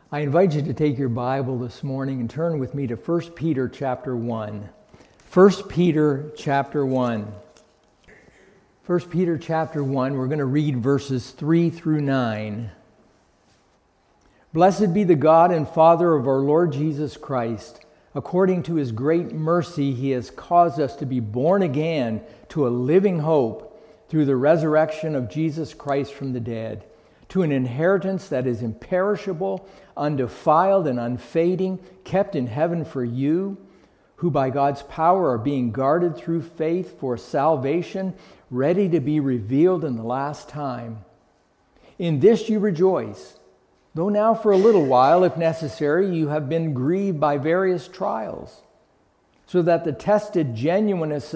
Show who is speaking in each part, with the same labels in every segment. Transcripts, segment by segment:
Speaker 1: I invite you to take your Bible this morning and turn with me to 1 Peter chapter 1. 1 Peter chapter 1. 1 Peter chapter 1, we're going to read verses 3 through 9. Blessed be the God and Father of our Lord Jesus Christ. According to his great mercy, he has caused us to be born again to a living hope through the resurrection of Jesus Christ from the dead, to an inheritance that is imperishable, undefiled, and unfading, kept in heaven for you, who by God's power are being guarded through faith for salvation, ready to be revealed in the last time. In this you rejoice, though now for a little while, if necessary, you have been grieved by various trials, so that the tested genuineness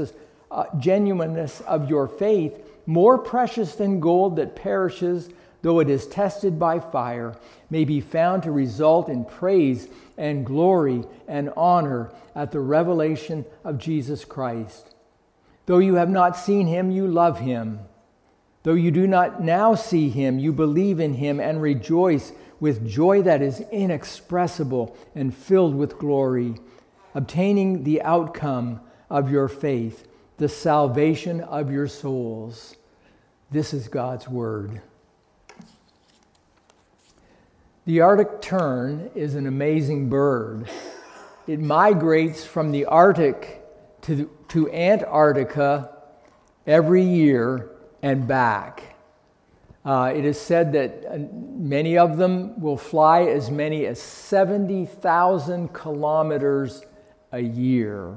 Speaker 1: of your faith, more precious than gold that perishes, though it is tested by fire, may be found to result in praise and glory and honor at the revelation of Jesus Christ. Though you have not seen him, you love him. Though you do not now see him, you believe in him and rejoice with joy that is inexpressible and filled with glory, obtaining the outcome of your faith, the salvation of your souls. This is God's word. The Arctic tern is an amazing bird. It migrates from the Arctic to Antarctica every year and back. It is said that many of them will fly as many as 70,000 kilometers a year.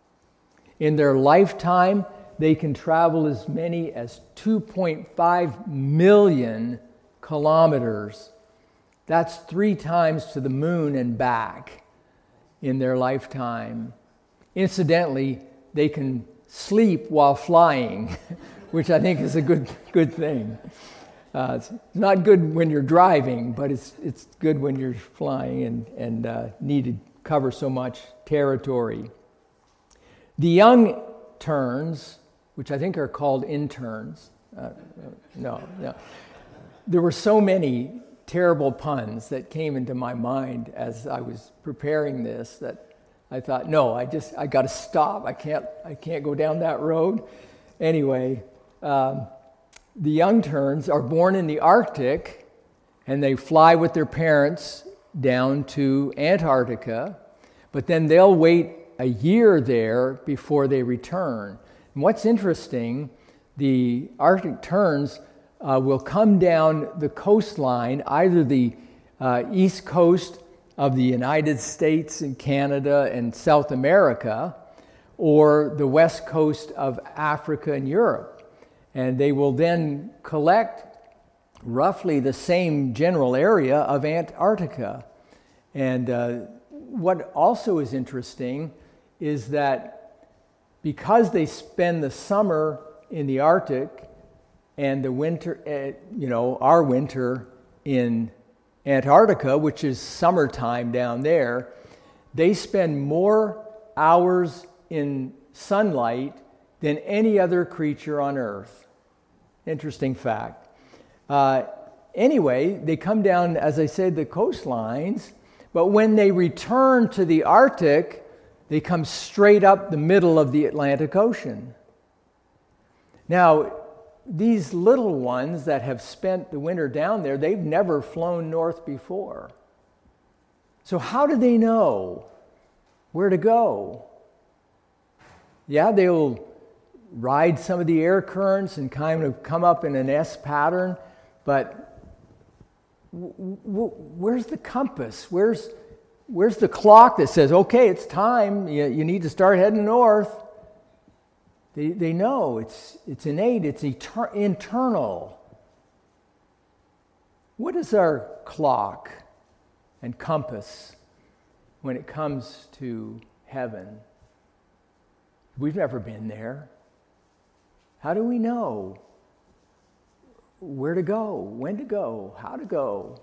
Speaker 1: In their lifetime, they can travel as many as 2.5 million kilometers. That's 3 times to the moon and back in their lifetime. Incidentally, they can sleep while flying, which I think is a good thing. It's not good when you're driving, but it's good when you're flying and need to cover so much territory. The young terns, which I think are called interns, no. There were so many terrible puns that came into my mind as I was preparing this that I thought, no, I got to stop. I can't go down that road. Anyway, the young terns are born in the Arctic, and they fly with their parents down to Antarctica, but then they'll wait a year there before they return. And what's interesting, the Arctic terns will come down the coastline, either the east coast of the United States and Canada and South America, or the west coast of Africa and Europe. And they will then collect roughly the same general area of Antarctica. And what also is interesting is that because they spend the summer in the Arctic and the winter, our winter in Antarctica, which is summertime down there, they spend more hours in sunlight than any other creature on Earth. Interesting fact. Anyway, they come down, as I said, the coastlines, but when they return to the Arctic, they come straight up the middle of the Atlantic Ocean. Now, these little ones that have spent the winter down there, they've never flown north before. So how do they know where to go? Yeah, they'll ride some of the air currents and kind of come up in an S pattern, but where's the compass? Where's the clock that says, okay, it's time, you need to start heading north? They know, it's innate, it's internal. What is our clock and compass when it comes to heaven? We've never been there. How do we know where to go, when to go, how to go?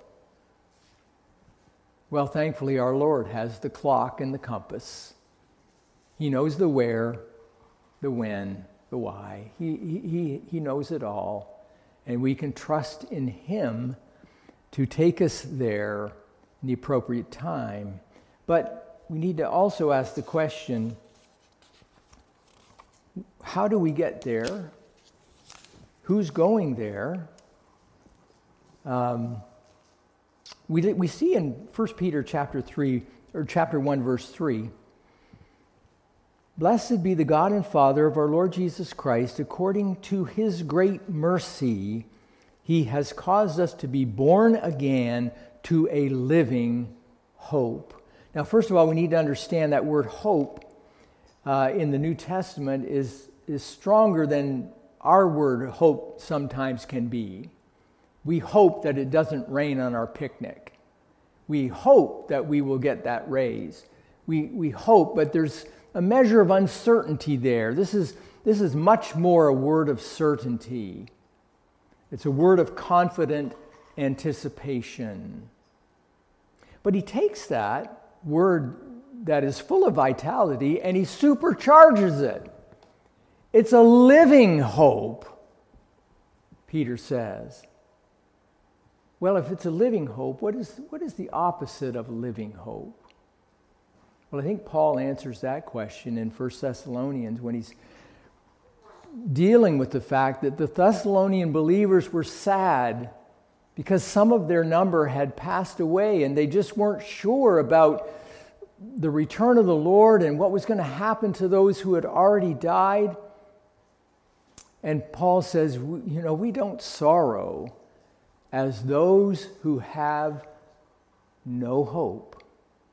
Speaker 1: Well, thankfully, our Lord has the clock and the compass. He knows the where, the when, the why. He knows it all. And we can trust in Him to take us there in the appropriate time. But we need to also ask the question, how do we get there? Who's going there? We see in 1 Peter chapter 3, or chapter 1, verse 3, "Blessed be the God and Father of our Lord Jesus Christ, according to his great mercy, he has caused us to be born again to a living hope." Now, first of all, we need to understand that word hope in the New Testament is stronger than our word hope sometimes can be. We hope that it doesn't rain on our picnic. We hope that we will get that raise. We hope, but there's a measure of uncertainty there. This is much more a word of certainty. It's a word of confident anticipation. But he takes that word that is full of vitality and he supercharges it. It's a living hope, Peter says. Well, if it's a living hope, what is the opposite of a living hope? Well, I think Paul answers that question in 1 Thessalonians when he's dealing with the fact that the Thessalonian believers were sad because some of their number had passed away and they just weren't sure about the return of the Lord and what was going to happen to those who had already died. And Paul says, we don't sorrow as those who have no hope.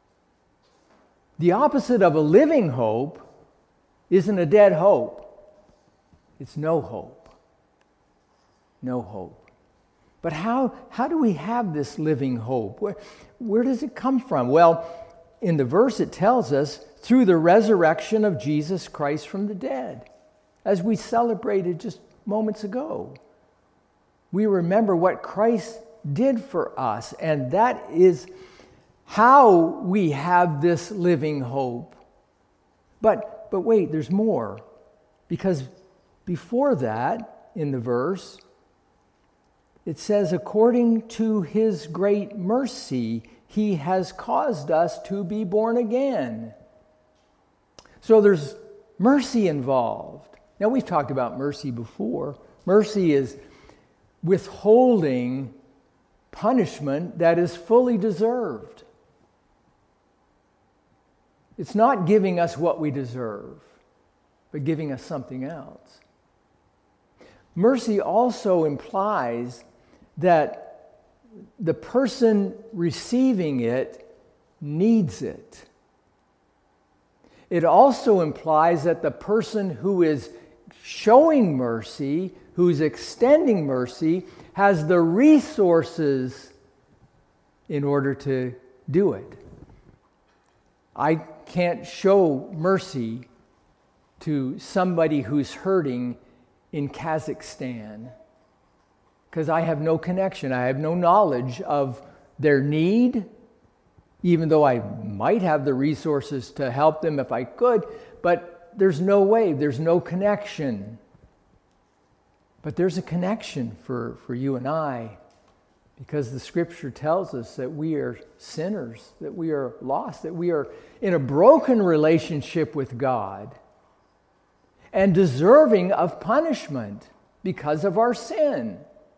Speaker 1: The opposite of a living hope isn't a dead hope. It's no hope. No hope. But how do we have this living hope? Where does it come from? Well, in the verse it tells us, through the resurrection of Jesus Christ from the dead. As we celebrated just moments ago, we remember what Christ did for us, and that is how we have this living hope. But wait, there's more. Because before that, in the verse, it says, according to his great mercy, he has caused us to be born again. So there's mercy involved. Now, we've talked about mercy before. Mercy is withholding punishment that is fully deserved. It's not giving us what we deserve, but giving us something else. Mercy also implies that the person receiving it needs it. It also implies that the person who is showing mercy, who's extending mercy, has the resources in order to do it. I can't show mercy to somebody who's hurting in Kazakhstan because I have no connection. I have no knowledge of their need, even though I might have the resources to help them if I could, but there's no way, there's no connection. But there's a connection for you and I, because the Scripture tells us that we are sinners, that we are lost, that we are in a broken relationship with God and deserving of punishment because of our sin.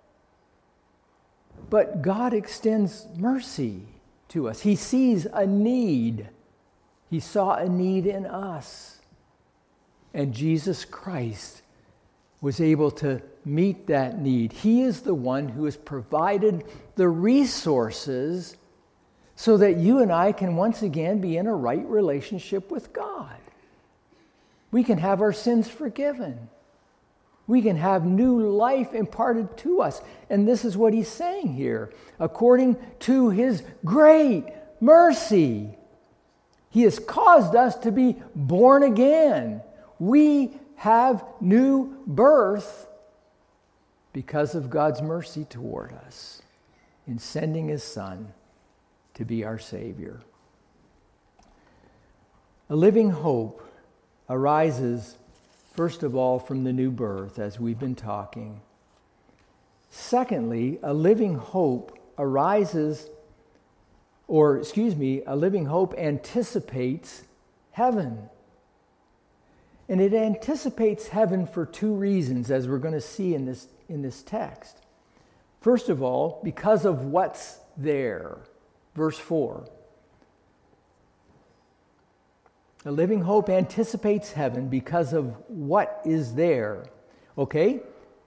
Speaker 1: But God extends mercy to us. He sees a need. He saw a need in us. And Jesus Christ was able to meet that need. He is the one who has provided the resources so that you and I can once again be in a right relationship with God. We can have our sins forgiven. We can have new life imparted to us. And this is what he's saying here. According to his great mercy, he has caused us to be born again. We have new birth because of God's mercy toward us in sending his Son to be our Savior. A living hope arises, first of all, from the new birth, as we've been talking. Secondly, a living hope arises a living hope anticipates heaven. And it anticipates heaven for two reasons, as we're going to see in this text. First of all, because of what's there. Verse 4. A living hope anticipates heaven because of what is there. Okay?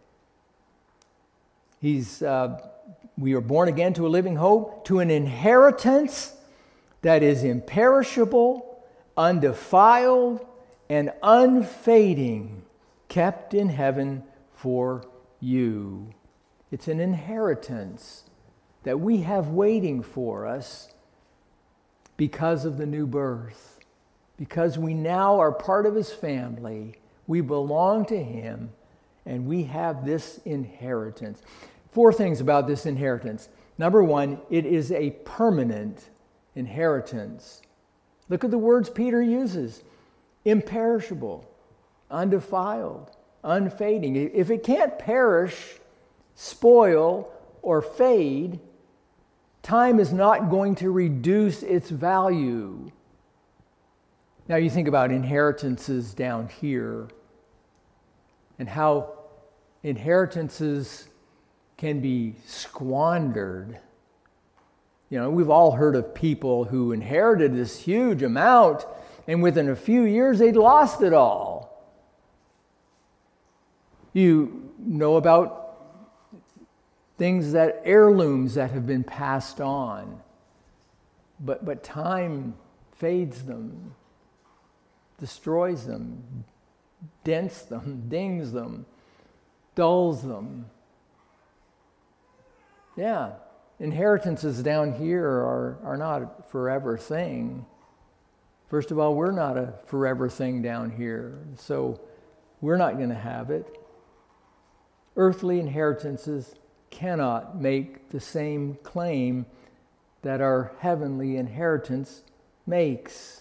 Speaker 1: We are born again to a living hope, to an inheritance that is imperishable, undefiled, and unfading, kept in heaven for you. It's an inheritance that we have waiting for us because of the new birth. Because we now are part of His family, we belong to Him, and we have this inheritance. 4 things about this inheritance. Number 1, it is a permanent inheritance. Look at the words Peter uses. Imperishable, undefiled, unfading. If it can't perish, spoil, or fade, time is not going to reduce its value. Now you think about inheritances down here and how inheritances can be squandered. You know, we've all heard of people who inherited this huge amount and within a few years they'd lost it all. You know about heirlooms that have been passed on, but time fades them, destroys them, dents them, dings them, dulls them. Yeah, inheritances down here are not a forever thing. First of all, we're not a forever thing down here, so we're not going to have it. Earthly inheritances cannot make the same claim that our heavenly inheritance makes.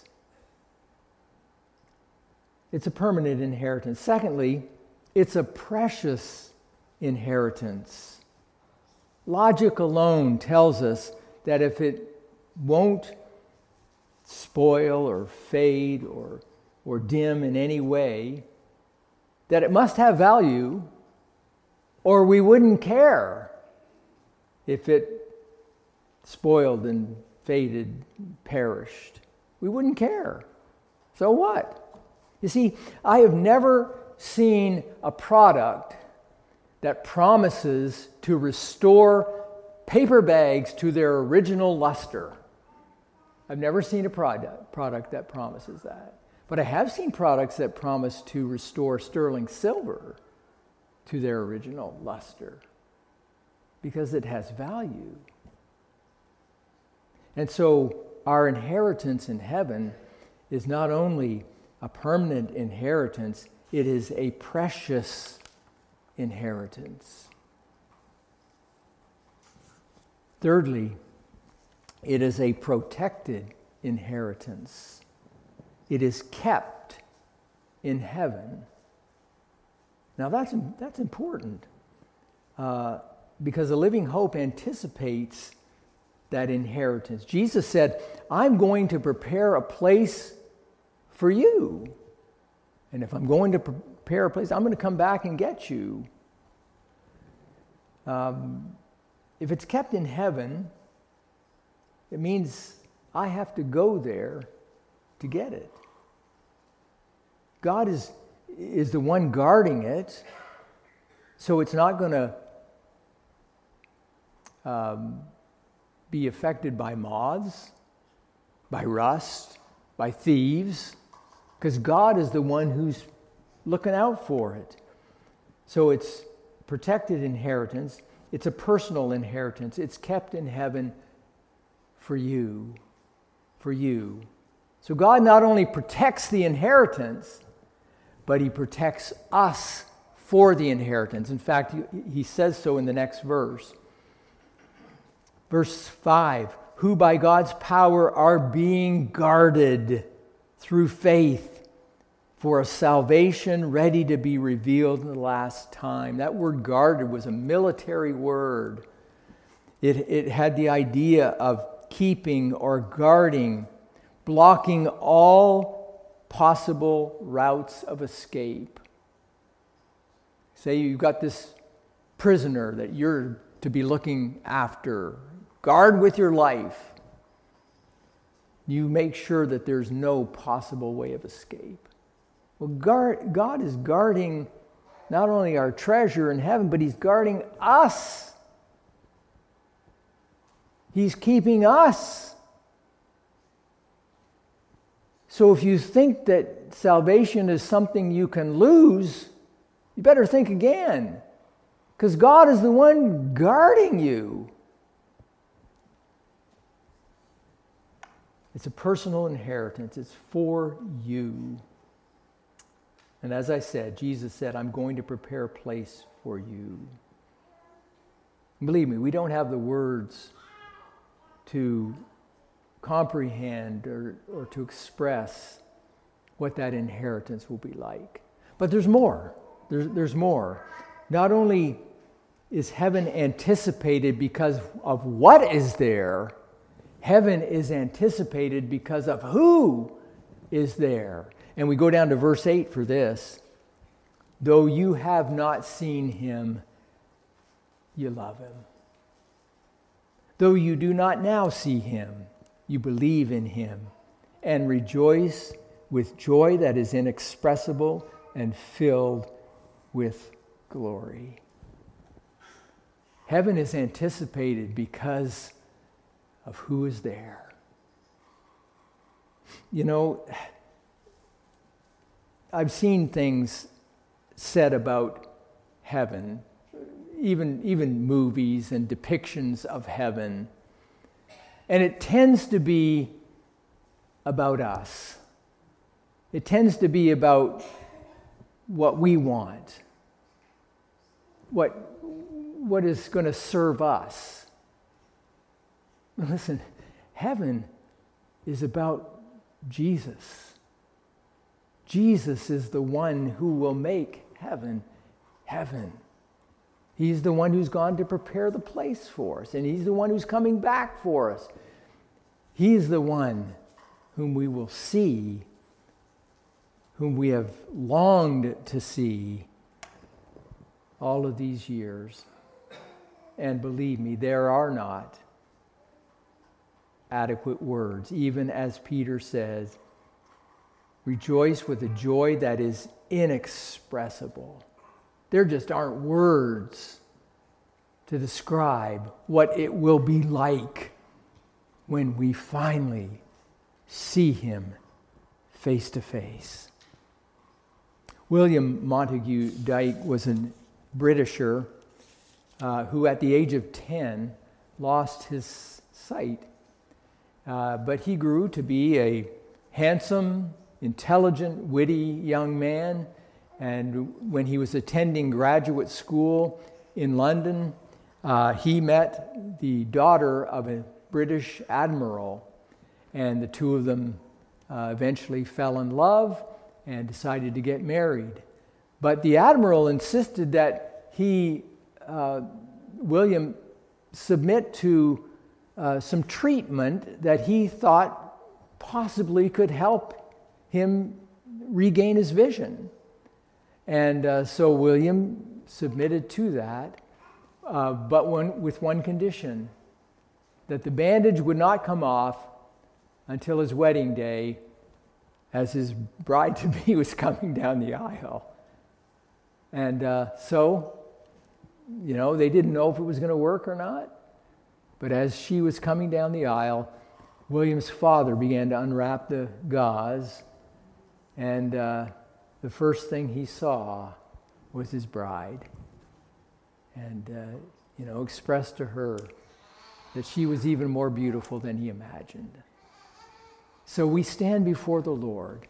Speaker 1: It's a permanent inheritance. Secondly, it's a precious inheritance. Logic alone tells us that if it won't spoil or fade or dim in any way, that it must have value, or we wouldn't care if it spoiled and faded, perished. We wouldn't care. So what? You see, I have never seen a product that promises to restore paper bags to their original luster. I've never seen a product that promises that. But I have seen products that promise to restore sterling silver to their original luster because it has value. And so our inheritance in heaven is not only a permanent inheritance, it is a precious inheritance. Thirdly, it is a protected inheritance. It is kept in heaven. Now that's important because a living hope anticipates that inheritance. Jesus said, I'm going to prepare a place for you. And if I'm going to prepare a place, I'm going to come back and get you. If it's kept in heaven, it means I have to go there to get it. God is the one guarding it, so it's not going to be affected by moths, by rust, by thieves, because God is the one who's looking out for it. So it's protected inheritance. It's a personal inheritance. It's kept in heaven for you. For you. So God not only protects the inheritance, but He protects us for the inheritance. In fact, He says so in the next verse. Verse 5, who by God's power are being guarded through faith for a salvation ready to be revealed in the last time. That word guarded was a military word. It had the idea of keeping or guarding, blocking all possible routes of escape. Say you've got this prisoner that you're to be looking after. Guard with your life. You make sure that there's no possible way of escape. Well, God is guarding not only our treasure in heaven, but He's guarding us. He's keeping us. So if you think that salvation is something you can lose, you better think again. Because God is the one guarding you. It's a personal inheritance. It's for you. And as I said, Jesus said, I'm going to prepare a place for you. And believe me, we don't have the words to comprehend or to express what that inheritance will be like. But there's more. There's more. Not only is heaven anticipated because of what is there, heaven is anticipated because of who is there. And we go down to verse 8 for this. Though you have not seen Him, you love Him. Though you do not now see Him, you believe in Him and rejoice with joy that is inexpressible and filled with glory. Heaven is anticipated because of who is there. You know, I've seen things said about heaven, even movies and depictions of heaven, and it tends to be about us. It tends to be about what we want, what is going to serve us. Listen, heaven is about Jesus. Jesus is the one who will make heaven heaven. He's the one who's gone to prepare the place for us, and He's the one who's coming back for us. He's the one whom we will see, whom we have longed to see all of these years. And believe me, there are not adequate words, even as Peter says, rejoice with a joy that is inexpressible. There just aren't words to describe what it will be like when we finally see Him face to face. William Montague Dyke was a Britisher who at the age of 10 lost his sight. But he grew to be a handsome, intelligent, witty young man. And when he was attending graduate school in London, he met the daughter of a British admiral. And the two of them eventually fell in love and decided to get married. But the admiral insisted that William submit to some treatment that he thought possibly could help him regain his vision. And so William submitted to that, but with one condition, that the bandage would not come off until his wedding day, as his bride-to-be was coming down the aisle. And so, they didn't know if it was going to work or not. But as she was coming down the aisle, William's father began to unwrap the gauze, and the first thing he saw was his bride, and expressed to her that she was even more beautiful than he imagined. So we stand before the Lord,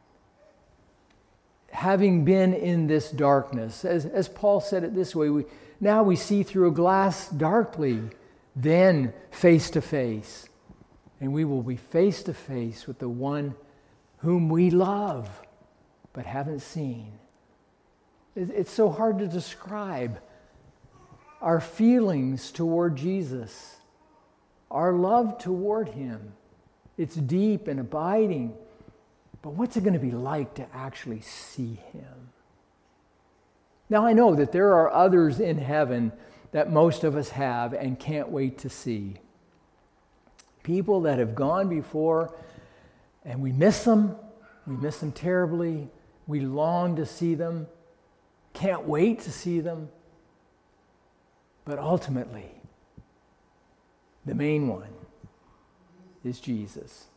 Speaker 1: having been in this darkness. As Paul said it this way, now we see through a glass darkly, then face to face. And we will be face to face with the one whom we love but haven't seen. It's so hard to describe our feelings toward Jesus. our love toward Him. It's deep and abiding. But what's it going to be like to actually see Him? Now I know that there are others in heaven that most of us have and can't wait to see. People that have gone before, and we miss them. We miss them terribly. We long to see them. Can't wait to see them. But ultimately, the main one is Jesus.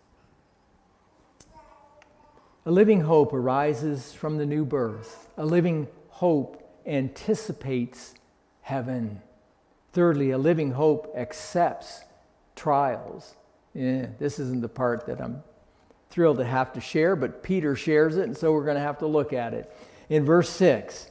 Speaker 1: A living hope arises from the new birth. A living hope anticipates heaven. Thirdly, a living hope accepts trials. This isn't the part that I'm thrilled to have to share, but Peter shares it, and so we're going to have to look at it. In verse 6,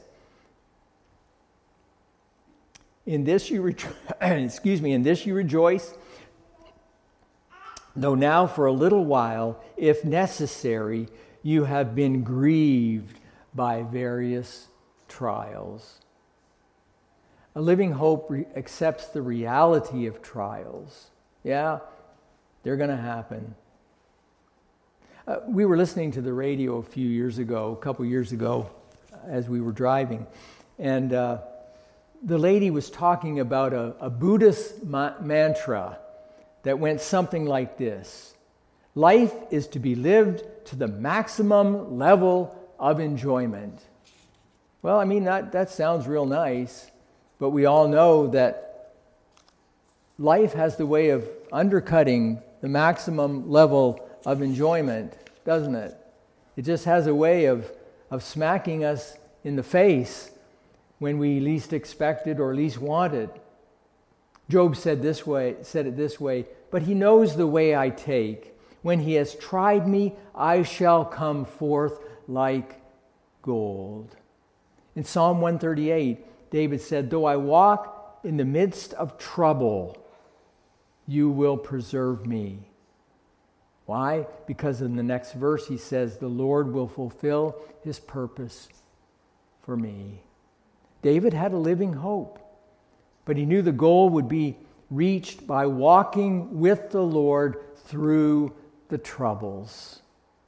Speaker 1: in this you rejoice, though now for a little while, if necessary, you have been grieved by various trials. A living hope accepts the reality of trials. Yeah, they're going to happen. We were listening to the radio a couple years ago, as we were driving, and the lady was talking about a Buddhist mantra that went something like this: life is to be lived to the maximum level of enjoyment. Well, I mean, that sounds real nice, but we all know that life has the way of undercutting the maximum level of enjoyment, doesn't it? It just has a way of smacking us in the face when we least expect it or least want it. Job said it this way, but He knows the way I take. When He has tried me, I shall come forth like gold. In Psalm 138, David said, though I walk in the midst of trouble, you will preserve me. Why? Because in the next verse he says, the Lord will fulfill His purpose for me. David had a living hope, but he knew the goal would be reached by walking with the Lord through the troubles.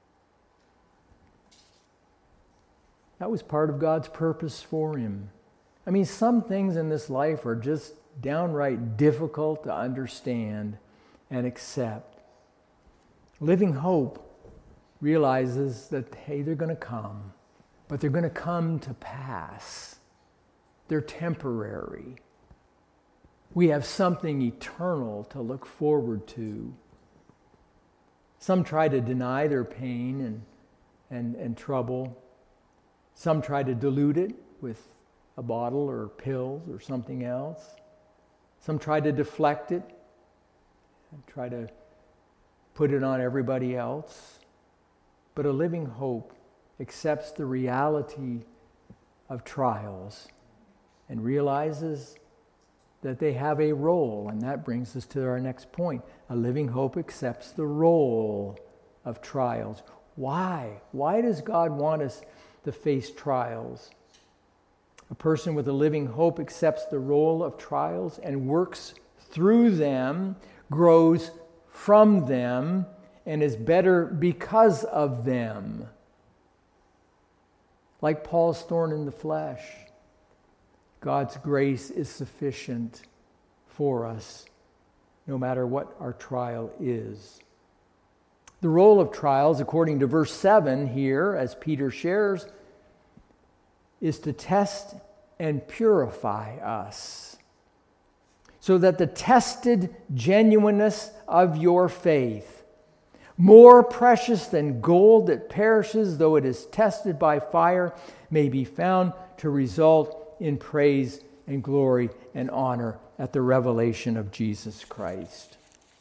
Speaker 1: That was part of God's purpose for him. I mean, some things in this life are just downright difficult to understand and accept. Living hope realizes that, hey, they're going to come, but they're going to come to pass. They're temporary. We have something eternal to look forward to. Some try to deny their pain and trouble. Some try to dilute it with a bottle or pills or something else. Some try to deflect it and try to put it on everybody else. But a living hope accepts the reality of trials and realizes that they have a role. And that brings us to our next point. A living hope accepts the role of trials. Why? Why does God want us to face trials? A person with a living hope accepts the role of trials and works through them, grows from them, and is better because of them. Like Paul's thorn in the flesh, God's grace is sufficient for us, no matter what our trial is. The role of trials, according to verse 7 here, as Peter shares, is to test and purify us, so that the tested genuineness of your faith, more precious than gold that perishes though it is tested by fire, may be found to result in praise and glory and honor at the revelation of Jesus Christ.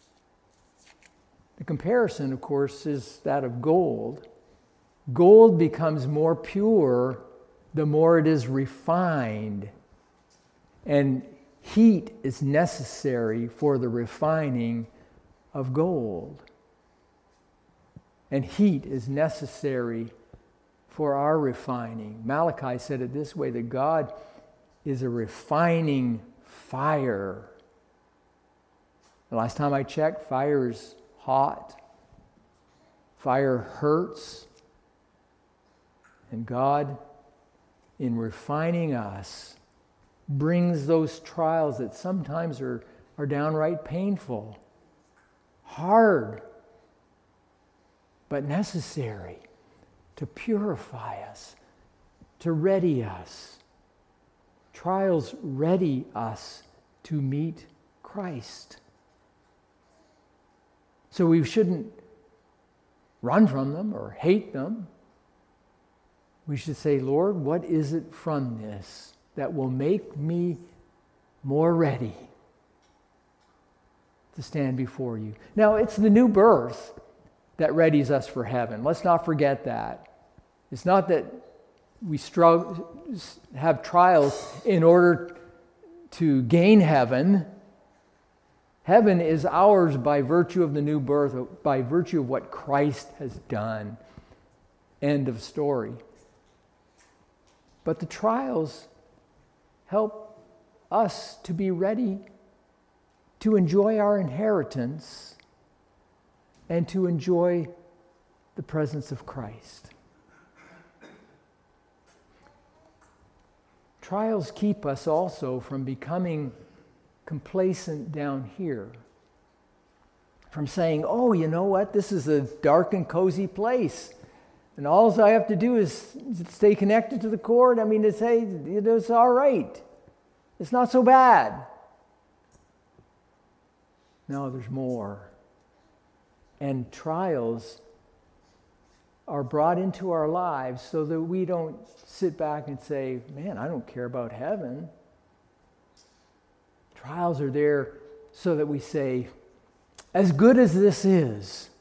Speaker 1: The comparison, of course, is that of gold. Gold becomes more pure the more it is refined, and heat is necessary for the refining of gold. And heat is necessary for our refining. Malachi said it this way, that God is a refining fire. The last time I checked, fire is hot. Fire hurts. And God, in refining us, brings those trials that sometimes are downright painful, hard, but necessary to purify us, to ready us. Trials ready us to meet Christ. So we shouldn't run from them or hate them. We should say, Lord, what is it from this that will make me more ready to stand before you? Now, it's the new birth that readies us for heaven. Let's not forget that. It's not that we have trials in order to gain heaven. Heaven is ours by virtue of the new birth, by virtue of what Christ has done. End of story. But the trials help us to be ready to enjoy our inheritance and to enjoy the presence of Christ. Trials keep us also from becoming complacent down here. From saying, oh, you know what, this is a dark and cozy place. And all I have to do is stay connected to the cord. I mean, to say, it's all right. It's not so bad. No, there's more. And trials are brought into our lives so that we don't sit back and say, man, I don't care about heaven. Trials are there so that we say, as good as this is,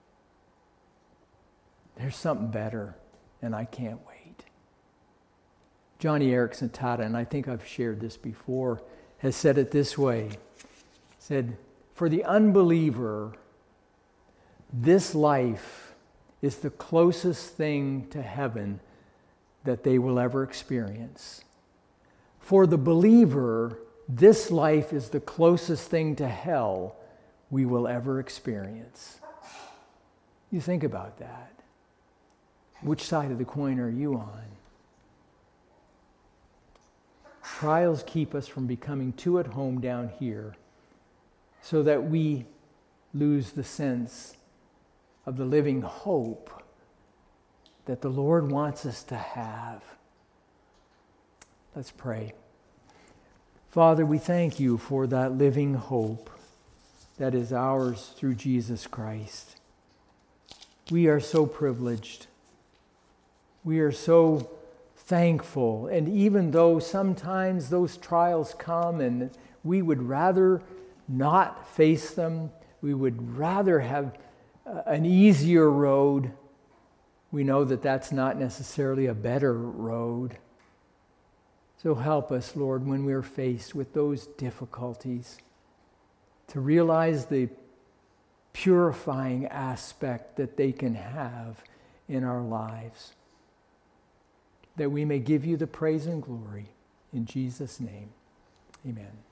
Speaker 1: there's something better, and I can't wait. Johnny Erickson Tada, and I think I've shared this before, has said it this way. He said, for the unbeliever, this life is the closest thing to heaven that they will ever experience. For the believer, this life is the closest thing to hell we will ever experience. You think about that. Which side of the coin are you on? Trials keep us from becoming too at home down here so that we lose the sense of the living hope that the Lord wants us to have. Let's pray. Father, we thank you for that living hope that is ours through Jesus Christ. We are so privileged. We are so thankful. And even though sometimes those trials come and we would rather not face them, we would rather have an easier road, we know that that's not necessarily a better road. So help us, Lord, when we're faced with those difficulties, to realize the purifying aspect that they can have in our lives, that we may give you the praise and glory. In Jesus' name, amen.